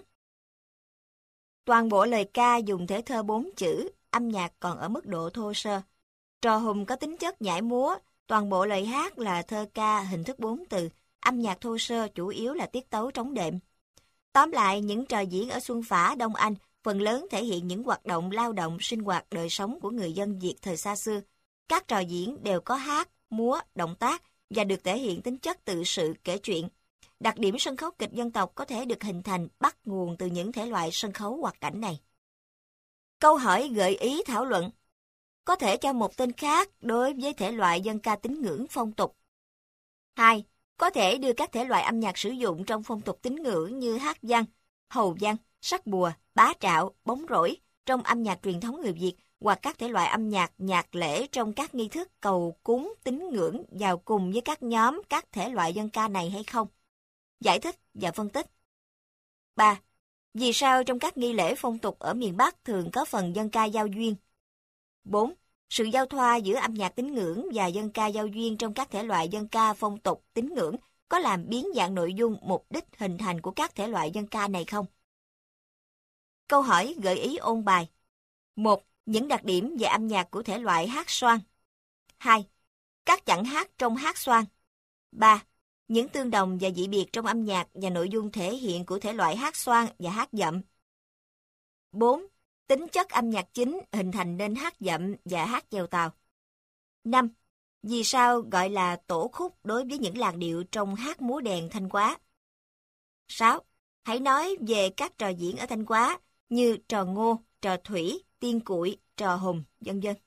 Toàn bộ lời ca dùng thể thơ 4 chữ, âm nhạc còn ở mức độ thô sơ. Trò Hùm có tính chất nhảy múa, toàn bộ lời hát là thơ ca hình thức 4 từ, âm nhạc thô sơ chủ yếu là tiết tấu trống đệm. Tóm lại, những trò diễn ở Xuân Phả, Đông Anh phần lớn thể hiện những hoạt động lao động, sinh hoạt đời sống của người dân Việt thời xa xưa. Các trò diễn đều có hát, múa, động tác và được thể hiện tính chất tự sự kể chuyện. Đặc điểm sân khấu kịch dân tộc có thể được hình thành bắt nguồn từ những thể loại sân khấu hoạt cảnh này. Câu hỏi gợi ý thảo luận. Có thể cho một tên khác đối với thể loại dân ca tín ngưỡng phong tục. 2. Có thể đưa các thể loại âm nhạc sử dụng trong phong tục tín ngưỡng như hát văn, hầu văn, sắc bùa, bá trạo, bóng rổi trong âm nhạc truyền thống người Việt hoặc các thể loại âm nhạc, nhạc lễ trong các nghi thức cầu cúng tín ngưỡng vào cùng với các nhóm các thể loại dân ca này hay không? Giải thích và phân tích. 3. Vì sao trong các nghi lễ phong tục ở miền Bắc thường có phần dân ca giao duyên? 4. Sự giao thoa giữa âm nhạc tín ngưỡng và dân ca giao duyên trong các thể loại dân ca phong tục tín ngưỡng có làm biến dạng nội dung, mục đích hình thành của các thể loại dân ca này không? Câu hỏi gợi ý ôn bài. 1. Những đặc điểm về âm nhạc của thể loại hát xoan. 2. Các chặng hát trong hát xoan. 3. Những tương đồng và dị biệt trong âm nhạc và nội dung thể hiện của thể loại hát xoan và hát dậm. 4. Tính chất âm nhạc chính hình thành nên hát dậm và hát chèo tàu. 5. Vì sao gọi là tổ khúc đối với những làn điệu trong hát múa đèn Thanh Hóa? 6. Hãy nói về các trò diễn ở Thanh Hóa như trò Ngô, trò Thủy, Tiên Cụi, trò Hùng, vân vân.